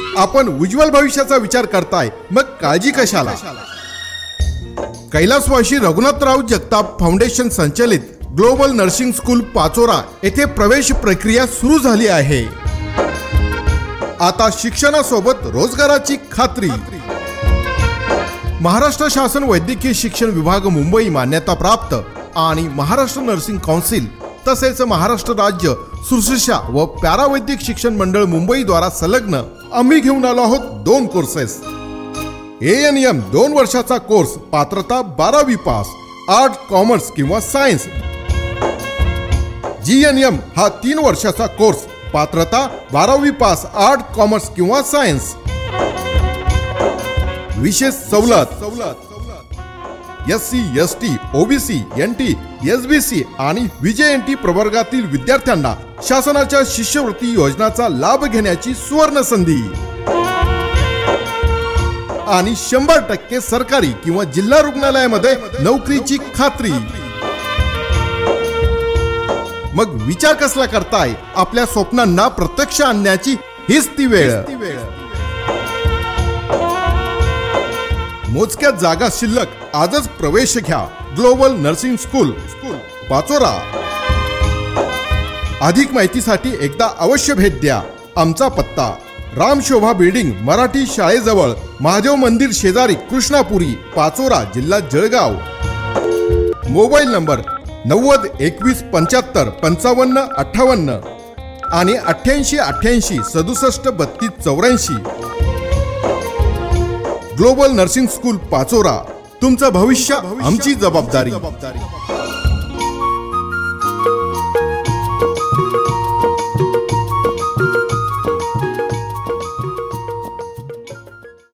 आपण उज्ज्वल भविष्याचा विचार करताय, मग काळजी कशाला? कैलासवासी रघुनाथराव जगताप फाउंडेशन संचलित ग्लोबल नर्सिंग स्कूल पाचोरा येथे प्रवेश प्रक्रिया सुरू झाली आहे. आता शिक्षणासोबत रोजगाराची खात्री. महाराष्ट्र शासन वैद्यकीय शिक्षण विभाग मुंबई मान्यता प्राप्त आणि महाराष्ट्र नर्सिंग काउन्सिल तसेच महाराष्ट्र राज्य सुश्रूषा व पॅरावैद्यक शिक्षण मंडळ मुंबई द्वारा संलग्न आम्ही घेऊन आलो आहोत 2 कोर्सेस. ANM 2 वर्षाचा कोर्स, पात्रता 12वी पास, आर्ट, कॉमर्स किंवा सायन्स. GNM हा 3 वर्षाचा कोर्स, पात्रता 12वी पास, आर्ट, कॉमर्स किंवा सायन्स. विशेष सवलत SC, ST, OBC, NT, SBC आणि VJNT प्रवर्गातील विद्यार्थ्यांना शासनाच्या शिष्यवृत्ती योजनाचा लाभ घेण्याची सुवर्ण संधी आणि 100% सरकारी किंवा जिल्हा रुग्णालयामध्ये नोकरीची खात्री. मग विचार कसला करताय? आपल्या स्वप्नांना प्रत्यक्ष आणण्याची हीच ती वेळ. मोजक्या जागा शिल्लक, आजच प्रवेश घ्या. Global nursing school Pachora. अधिक माहितीसाठी एकदा अवश्य भेट द्या. आमचा पत्ता रामशोभा बिल्डिंग, मराठी शाळेजवळ, महादेव मंदिर शेजारी, कृष्णापुरी, पाचोरा, जिल्हा जळगाव. मोबाईल नंबर 90 21 75 55 58 आणि 88 88 67 32 84. Global nursing school Pachora. तुमचं भविष्य आमची जबाबदारी.